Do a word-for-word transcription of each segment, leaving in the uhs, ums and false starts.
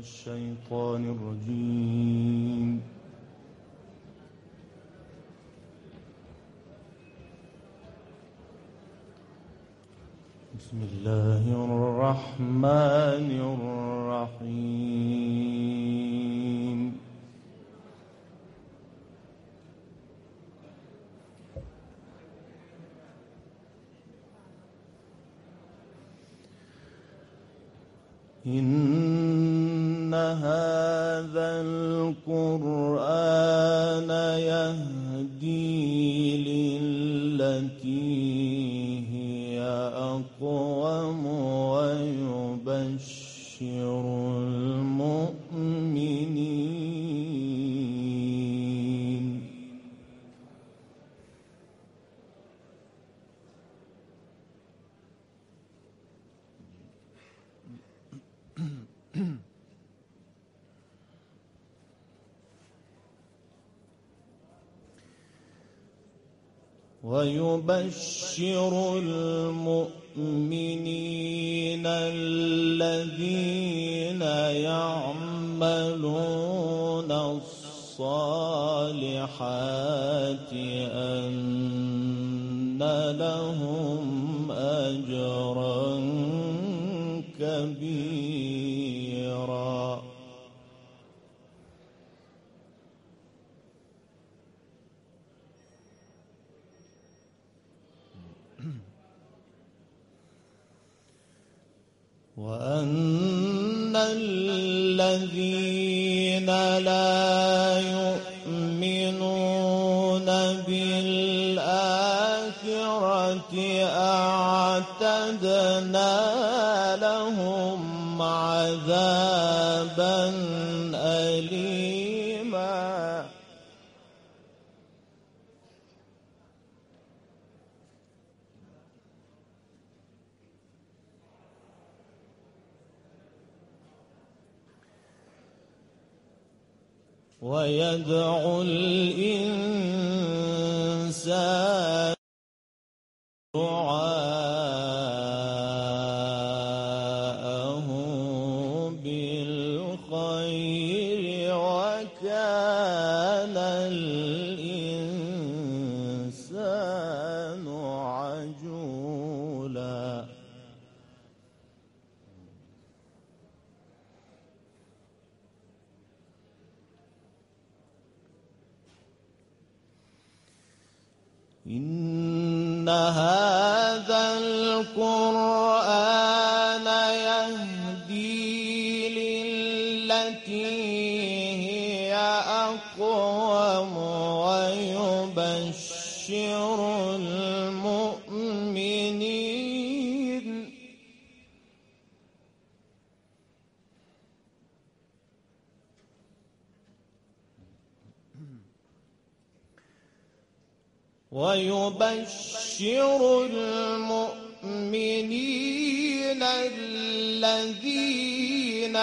الشيطان الرجيم. بسم الله الرحمن الرحيم. إن هذا القرآن يهدي للتي هي أقوم ويبشر المؤمنين ويبشر المؤمنين الذين يعملون الصالحات أن لهم أجرا كبيرا. وأن الذين لا يؤمنون بالآخرة أعتدنا لهم عذابا أليما. ويدعو الإنسان دعاءه بالخير وكان الإنسان عجولا. إن هذا القرآن يهدي للتي هي أقوم ويبشر المؤمنين ويبشر المؤمنين الذين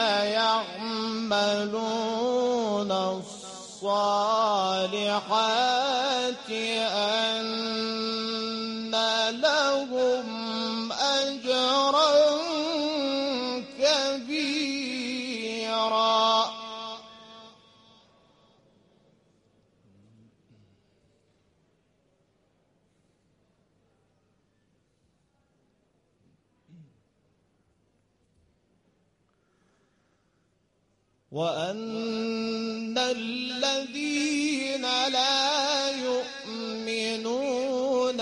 يعملون الصالحات أن لهم أجرا كبيرا. وأن الذين لا يؤمنون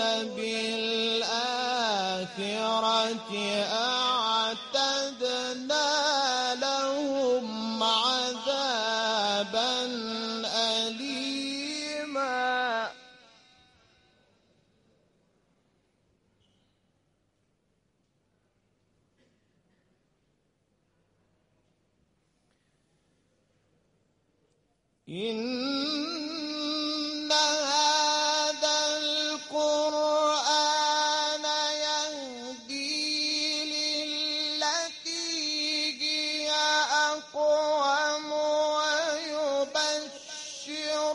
بالآخرة أعتدنا لهم عذابا أليما. إن هذا القرآن يهدي للتي هي أقوم ويبشر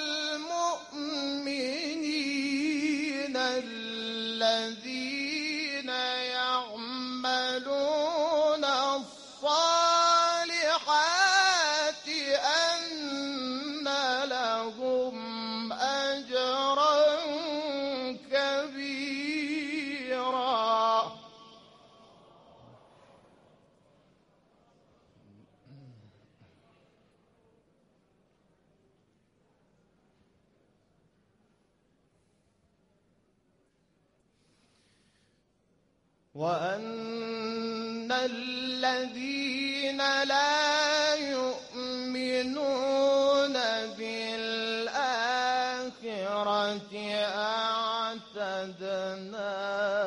المؤمنين الذين يعملون الصالحات وأن الذين لا يؤمنون بالآخرة أعتدنا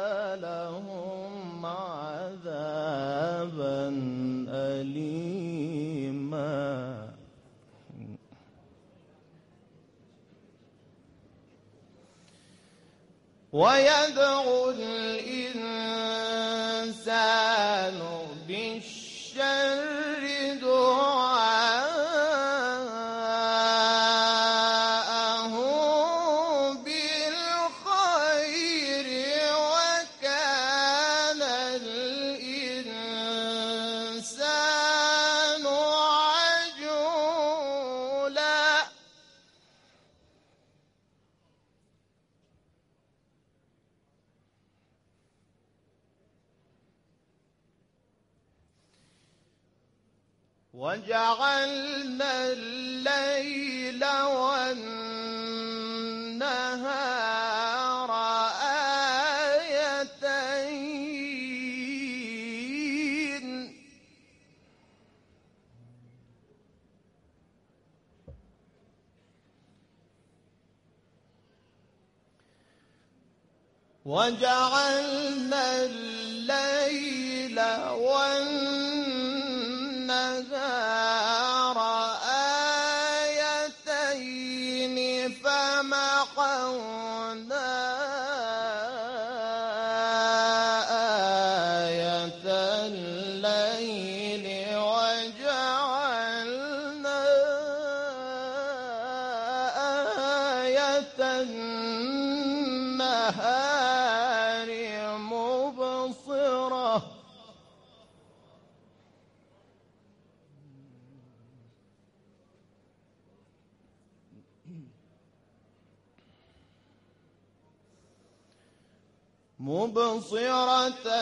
لهم عذابا أليما. ويدعو الإنسان بالشر دعاءه بالخير وكان الإنسان عجولا. وجعلنا الليل والنهار آيتين وجعلنا الليل والنهار آيتين فمحونا آية الليل وجعلنا آية النهار مبصرة مبصرة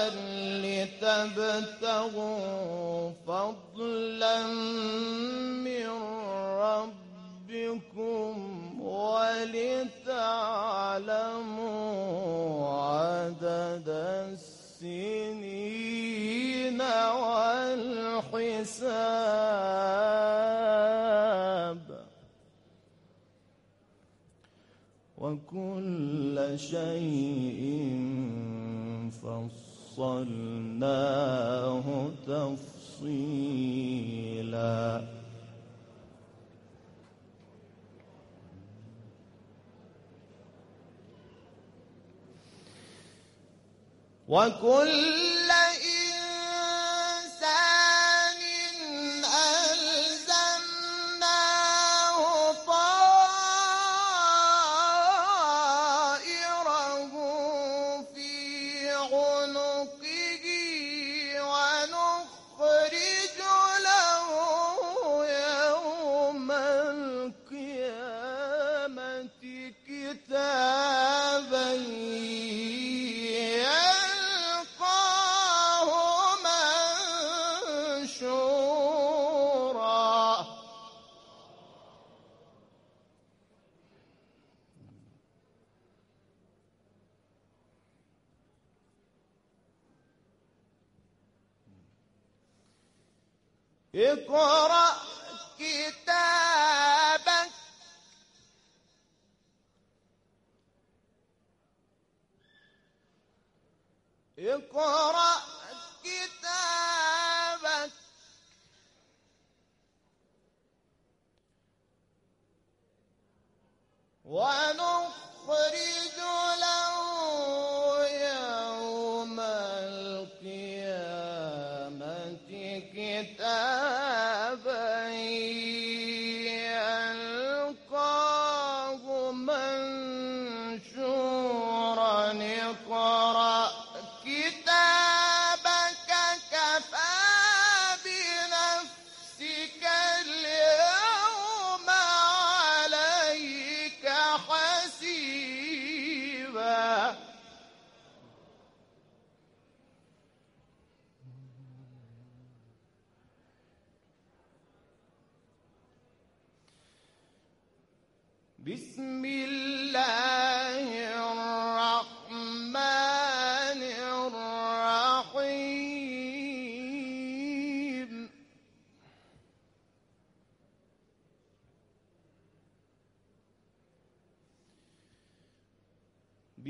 لتبتغوا فضلا من ربكم ولتعلموا عدد السنين والحساب وكل شيء فصلناه تفصيلا. وكل إنسان ألزمناه طائره في عنقه ونخرج له يوم القيامة كتابا اقرأ كتابك اقرأ كتابك ونخرج له يوم القيامة كتابا يلقاه منشورا. اقرأ كتابك كفى بنفسك اليوم عليك حسيبا. بسم الله الرحمن الرحيم.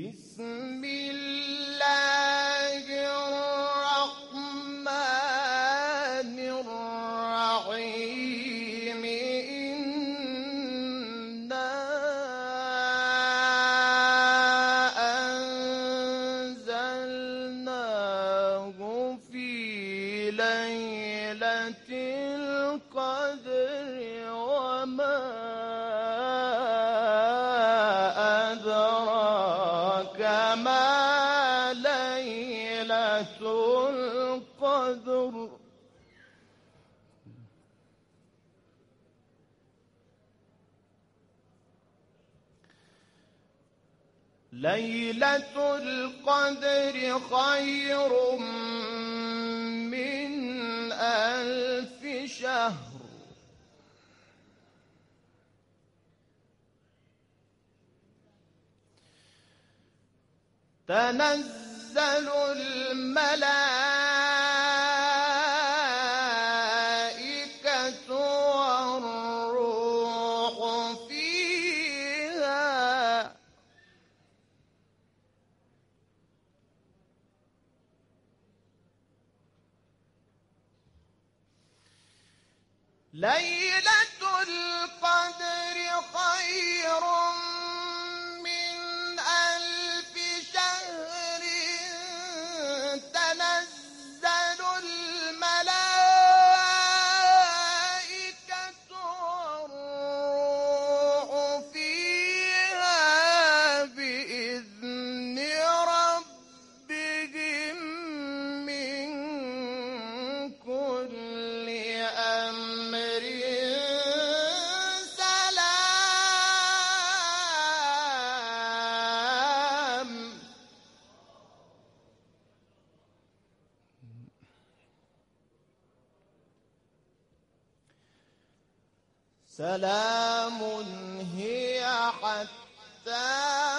بسم الله الرحمن الرحيم إنا أنزلناه في ليلة القدر وما أدراك ما ليلة القدر ليلة القدر خير من ألف شهر تنزل الملائكة والروح فيها ليلة القدر خير من ألف شهر تنزل الملائكة والروح فيها بإذن ربهم من كل أمر سلام سلام هي حتى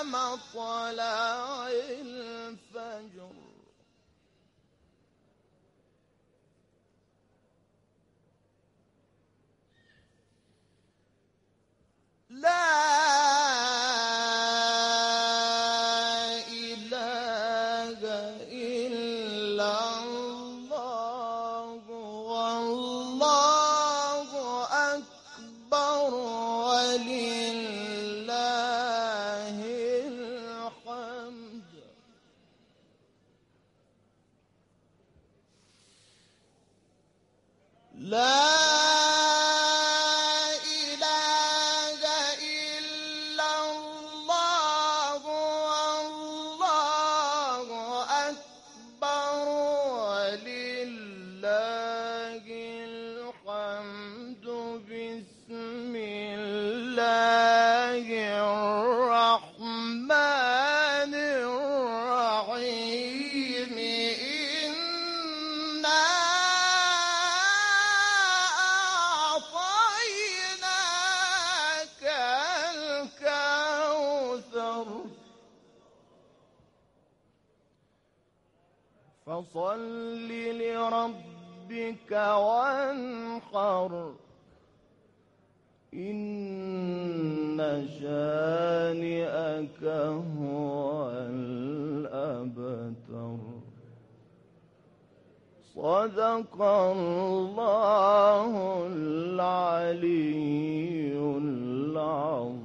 مطلع الفجر لا إله إلا الله والله أكبر ولله الحمد لا بسم الله الرحمن الرحيم إنا أعطيناك الكوثر فصل لربك وانحر إن شانئك هو الأبتر صدق الله العلي العظيم.